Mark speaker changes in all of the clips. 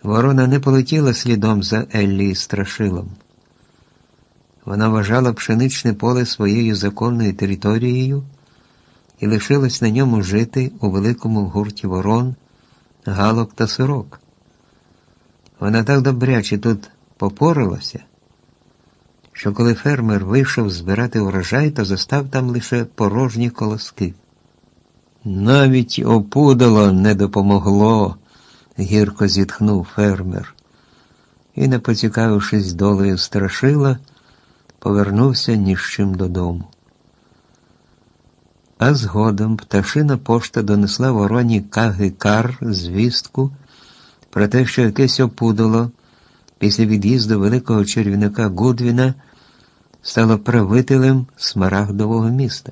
Speaker 1: Ворона не полетіла слідом за Еллі і Страшилом. Вона вважала пшеничне поле своєю законною територією і лишилась на ньому жити у великому гурті ворон, галок та сорок. Вона так добряче тут попоралася, що коли фермер вийшов збирати урожай, то застав там лише порожні колоски. «Навіть опудало не допомогло», – гірко зітхнув фермер. І, не поцікавившись долею Страшила, повернувся ні з чим додому. А згодом пташина пошта донесла вороні Каги-Кар звістку про те, що якесь опудало після від'їзду великого чарівника Гудвіна стало правителем Смарагдового міста.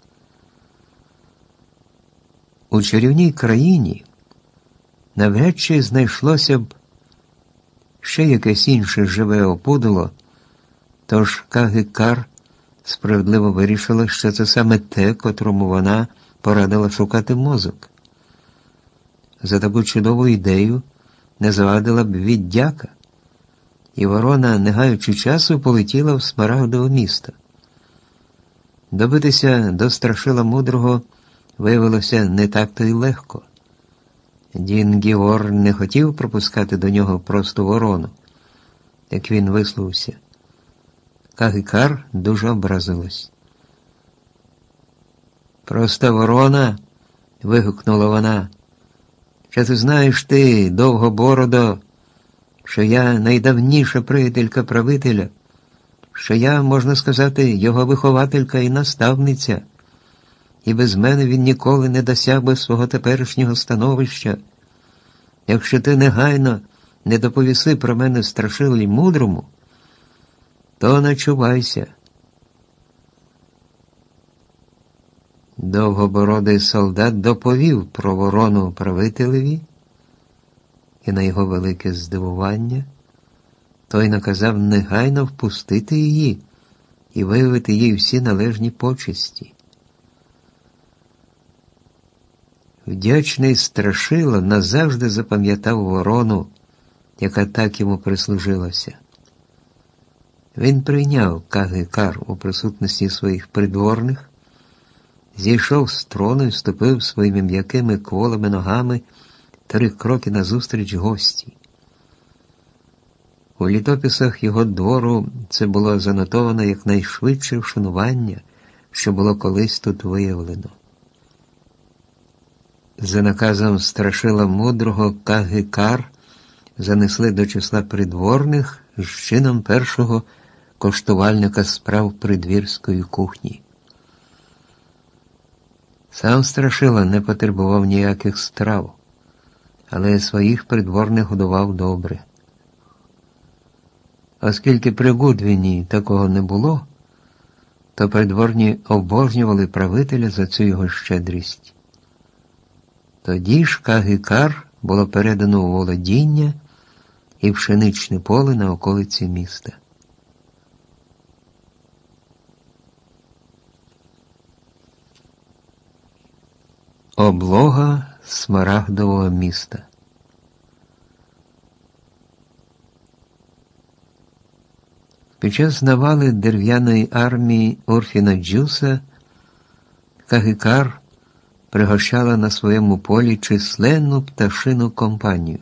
Speaker 1: У чарівній країні навряд чи знайшлося б ще якесь інше живе опудало, тож Каги-Кар справедливо вирішила, що це саме те, котрому вона порадила шукати мозок. За таку чудову ідею не завадила б віддяка, і ворона, не гаючи часу, полетіла в Смарагдове місто. Добитися до Страшила Мудрого виявилося не так-то й легко. Дін-Гіор не хотів пропускати до нього просто ворону, як він висловився. Каги-Кар дуже образилась. «Проста ворона!» – вигукнула вона. «Чи ти знаєш ти, Довгобородо, що я найдавніша приятелька правителя, що я, можна сказати, його вихователька і наставниця, і без мене він ніколи не досяг би свого теперішнього становища. Якщо ти негайно не доповіси про мене Страшилі Мудрому, то начувайся». Довгобородий солдат доповів про ворону правителеві, і на його велике здивування той наказав негайно впустити її і виявити їй всі належні почесті. Вдячний Страшило назавжди запам'ятав ворону, яка так йому прислужилася. Він прийняв Каги-Кар у присутності своїх придворних, зійшов з трону і ступив своїми м'якими кволими ногами 3 кроки назустріч гості. У літописах його двору це було занотовано як найшвидше вшанування, що було колись тут виявлено. За наказом Страшила Мудрого Каги-Кар занесли до числа придворних з чином першого коштувальника справ придвірської кухні. Сам Страшила не потребував ніяких страв, але своїх придворних годував добре. Оскільки при Гудвіні такого не було, то придворні обожнювали правителя за цю його щедрість. Тоді ж Каги-Кар було передано у володіння і пшеничне поле на околиці міста. Облога Смарагдового міста. Під час навали дерев'яної армії Урфіна Джуса Каги-Кар пригощала на своєму полі численну пташину компанію.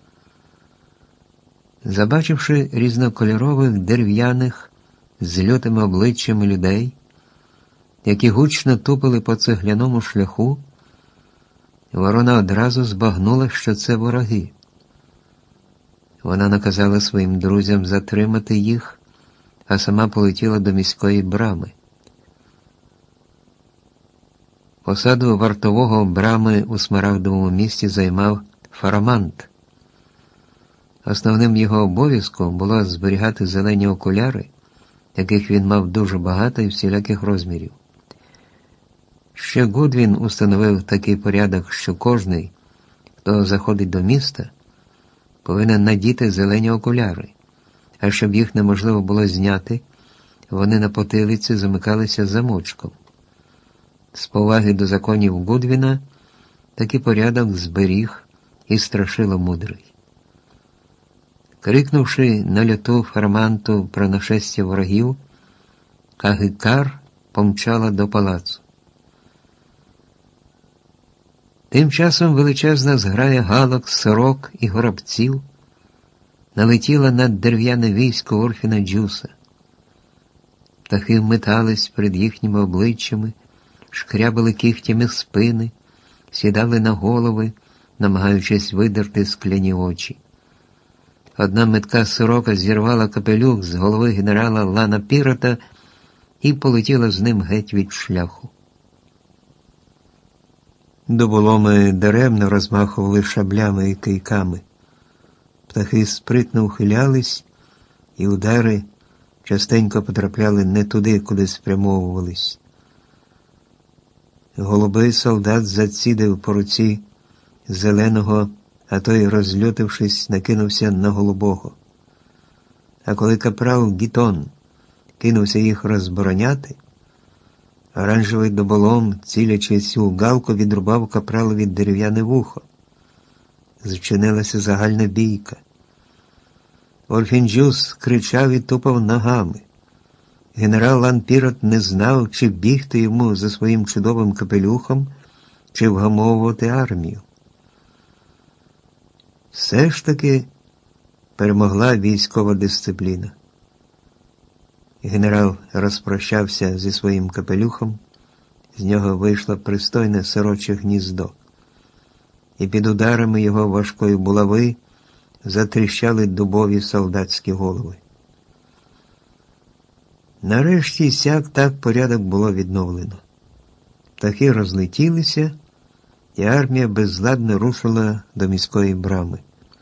Speaker 1: Забачивши різнокольорових дерев'яних з лютими обличчями людей, які гучно тупили по цегляному шляху, ворона одразу збагнула, що це вороги. Вона наказала своїм друзям затримати їх, а сама полетіла до міської брами. Посаду вартового брами у Смарагдовому місті займав Фарамант. Основним його обов'язком було зберігати зелені окуляри, яких він мав дуже багато і всіляких розмірів. Ще Гудвін установив такий порядок, що кожний, хто заходить до міста, повинен надіти зелені окуляри, а щоб їх неможливо було зняти, вони на потилиці замикалися замочком. З поваги до законів Гудвіна такий порядок зберіг і Страшило Мудрий. Крикнувши на льоту Фарманту про нашестя ворогів, Кагикар помчала до палацу. Тим часом величезна зграя галок, сорок і горобців налетіла над дерев'яне військо Орфіна Джуса. Птахи вметались перед їхніми обличчями, шкрябали кігтями спини, сідали на голови, намагаючись видерти скляні очі. Одна метка сорока зірвала капелюх з голови генерала Лана Пірота і полетіла з ним геть від шляху. Дуболоми даремно розмахували шаблями і кийками. Птахи спритно ухилялись, і удари частенько потрапляли не туди, куди спрямовувались. Голубий солдат зацідив по руці зеленого, а той, розлютившись, накинувся на голубого. А коли капрал Гітон кинувся їх розбороняти, оранжевий дуболом, цілячись у галку, відрубав капралові дерев'яне вухо. Зчинилася загальна бійка. Орфін Джус кричав і тупав ногами. Генерал Лан Пірот не знав, чи бігти йому за своїм чудовим капелюхом, чи вгамовувати армію. Все ж таки перемогла військова дисципліна. Генерал розпрощався зі своїм капелюхом, з нього вийшло пристойне сороче гніздо, і під ударами його важкої булави затріщали дубові солдатські голови. Нарешті сяк так порядок було відновлено. Птахи розлетілися, і армія безладно рушила до міської брами.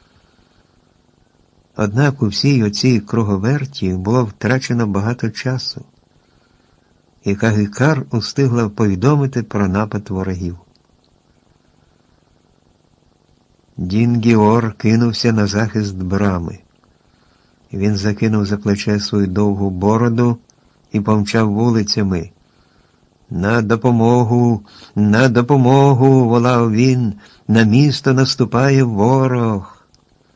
Speaker 1: Однак у всій оцій круговерті було втрачено багато часу, і Кагикар устигла повідомити про напад ворогів. Дін-Гіор кинувся на захист брами. Він закинув за плече свою довгу бороду і помчав вулицями. «На допомогу! На допомогу!» – волав він. «На місто наступає ворог!»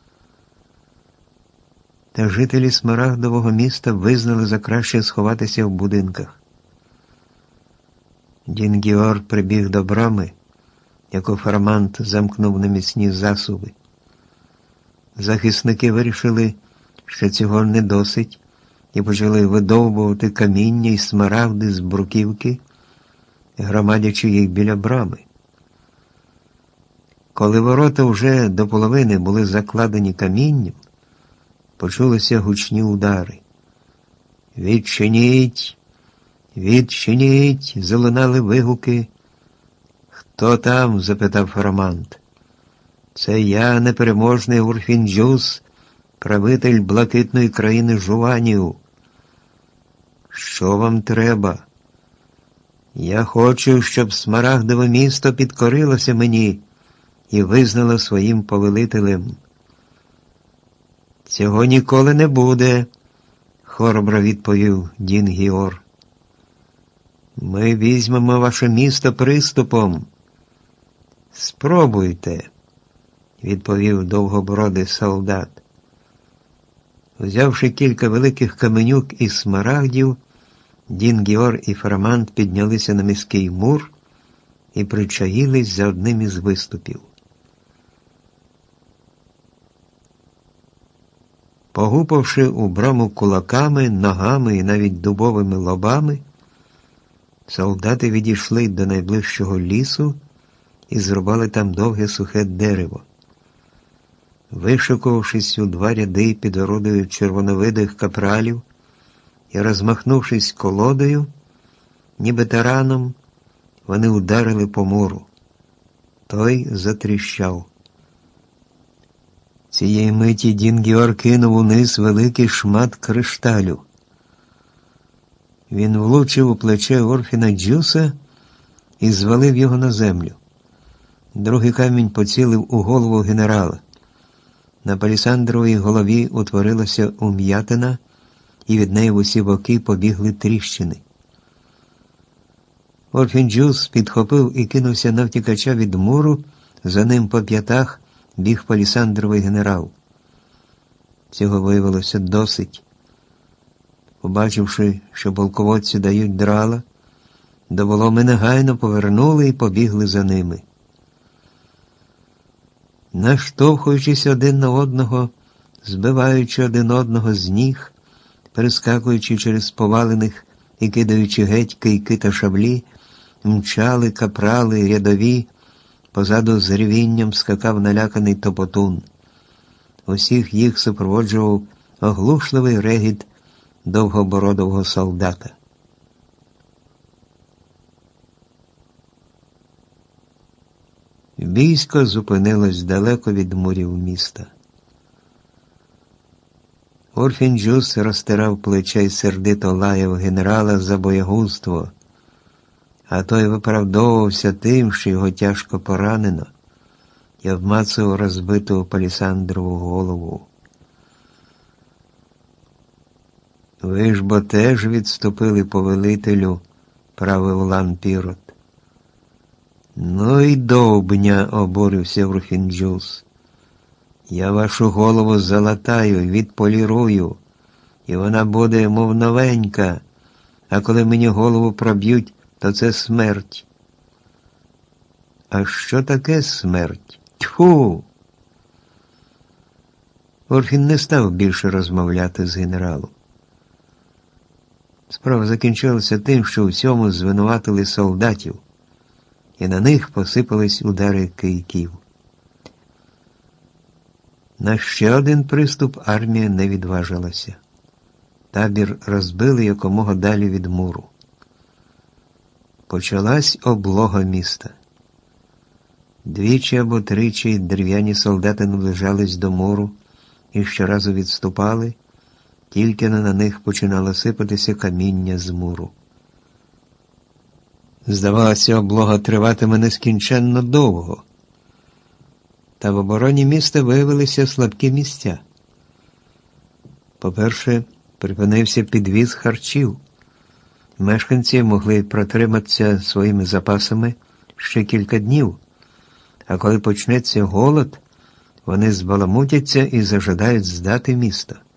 Speaker 1: Та жителі Смарагдового міста визнали за краще сховатися в будинках. Дін-Гіор прибіг до брами, яку Фармант замкнув на міцні засуви. Захисники вирішили, що цього не досить, і почали видовбувати каміння і смарагди з бруківки, громадячи їх біля брами. Коли ворота вже до половини були закладені камінням, почулися гучні удари. «Відчиніть! Відчиніть!» – залунали вигуки. «Хто там?» – запитав Фарамант. «Це я, непереможний Орфін Джус, правитель блакитної країни Жуванів». «Що вам треба?» «Я хочу, щоб Смарагдове місто підкорилося мені і визнало своїм повелителем». «Цього ніколи не буде», – хоробро відповів Дін-Гіор. «Ми візьмемо ваше місто приступом». «Спробуйте», – відповів довгобородий солдат. Взявши кілька великих каменюк із смарагдів, Дін-Гіор і Фарамант піднялися на міський мур і причаїлись за одним із виступів. Погупавши у браму кулаками, ногами і навіть дубовими лобами, солдати відійшли до найближчого лісу і зрубали там довге сухе дерево. Вишикувавшись у два ряди під орудою червоновидих капралів і розмахнувшись колодою, ніби тараном, вони ударили по муру. Той затріщав. Цієї миті Дін-Гіор кинув униз великий шмат кришталю. Він влучив у плече Орфіна Джуса і звалив його на землю. Другий камінь поцілив у голову генерала. На палісандровій голові утворилася ум'ятина, і від неї в усі боки побігли тріщини. Орфін Джус підхопив і кинувся на втікача від муру, за ним по п'ятах біг палісандровий генерал. Цього виявилося досить. Побачивши, що полководці дають драла, до Воломи негайно повернули і побігли за ними. Наштовхуючись один на одного, збиваючи один одного з ніг, перескакуючи через повалених і кидаючи геть кийки та шаблі, мчали капрали, рядові, позаду з ревінням скакав наляканий Топотун. Усіх їх супроводжував оглушливий регіт довгобородого солдата. Військо зупинилось далеко від мурів міста. Урфін-Джус розтирав плече й сердито лаяв генерала за боягузтво, а той виправдовувався тим, що його тяжко поранено, і обмацував розбиту палісандрову голову. «Ви ж бо теж відступили, повелителю», – правив Лан Пірот. «Ну й довбня», – обурився Урфін-Джус. «Я вашу голову залатаю, відполірую, і вона буде, мов новенька, а коли мені голову проб'ють, то це смерть». «А що таке смерть? Тьфу!» Урфін не став більше розмовляти з генералом. Справа закінчилася тим, що у всьому звинуватили солдатів, і на них посипались удари кийків. На ще один приступ армія не відважилася. Табір розбили якомога далі від муру. Почалась облога міста. Двічі або тричі дерев'яні солдати наближались до муру і щоразу відступали, тільки на них починало сипатися каміння з муру. Здавалося, облога триватиме нескінченно довго. Та в обороні міста виявилися слабкі місця. По-перше, припинився підвіз харчів. Мешканці могли протриматися своїми запасами ще кілька днів, а коли почнеться голод, вони збаламутяться і зажадають здати місто.